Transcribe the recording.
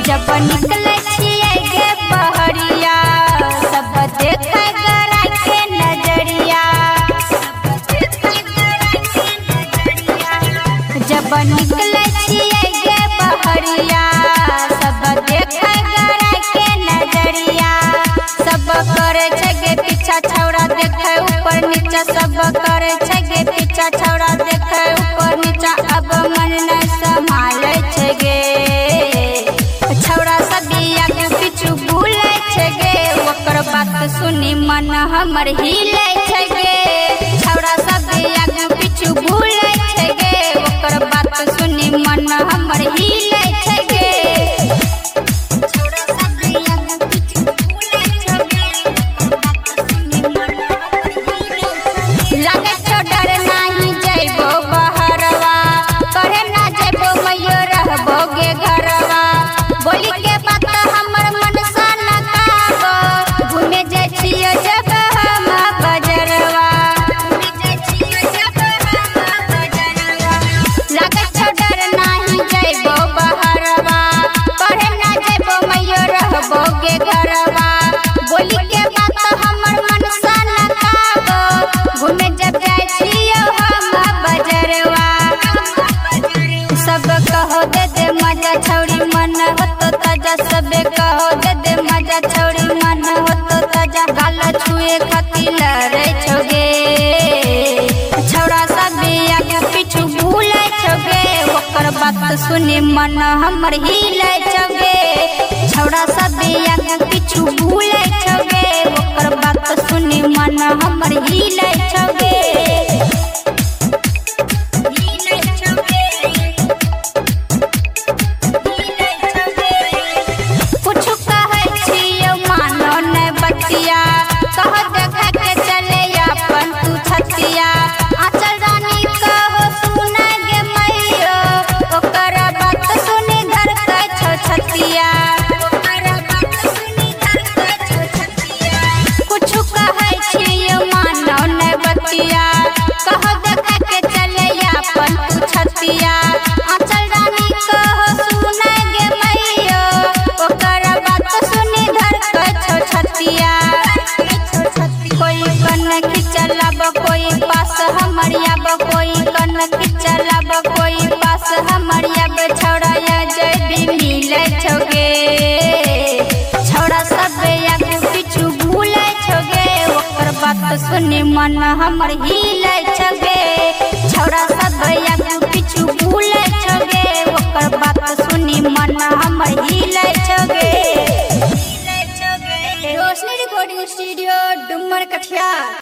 जब निकले छिए गे बहरिया सब देखे गरा के नजरिया। जब निकले छिए गे बहरिया सब देखे गरा के नजरिया। सब करे छे गे पीछा छौड़ा देखे ऊपर नीचा। सब करे छे गे पीछा छौड़ा देखे ऊपर नीचा। अब मन न संभाले छे गे छौड़ा सब आगे पीछू भूले छे गे। ओकर बात सुनी मन हमर हिले छे गे। छौड़ा सब आगे पीछू भूले छे गे। ओकर बात सुनी मन हमर हिले छे गे। लागे छो डर नाही जइबो बहरवा करे ना जइबो मैयो रहबो गे घरवा। बोली के बात हमर मन सा न कागो घूमे जाय छियो जब हम बजरवा। लागे छो डर नाही जइबो बहरवा करे ना जइबो मैयो रहबो गे घरवा। बोली के बात हमर मन सा न कागो घूमे जब जाय छियो हम बजरवा। सब कहो दे दे मजा छौड़ी मन होतो ताजा। सबे कहो दे दे मजा छौड़ी मन होतो ताजा। गाल छुए खातिर लड़े छोगे छौड़ा सब आगे पीछू भूले छोगे। ओकर बात सुनी मन हमर हिले छोगे। छौड़ा सब आगे पीछू भूले छोगे। ओकर बात सुनी मन हमर हिले छोगे। कुछु कहे छियो मानो ने बतिया कह देखे के चले अपन तू छतिया। आंचल रानी कहो सुने गे मैयो ओकर बात सुनी घर के छो छतिया। कुछु कहे छियो मानो ने बतिया कह देखे के चले अपन तू छतिया। आंचल रानी कहो सुने गे मैयो ओकर बात सुनी घर के छो छतिया। कोई कन खिचलाब कोई पास हमर आब कोई कन खिचलाब कोई पास हमर आब। छौड़ा जय भी मिले छोगे छौड़ा सब आगे पीछू भूले छोगे। ओकर बात सुनी मन हमर हिले छोगे। छौड़ा सब आगे पीछू भूले छोगे। ओकर बात सुनी मन हमर हिले छोगे। रोशनी रिकॉर्डिंग स्टूडियो डुमर कठिया।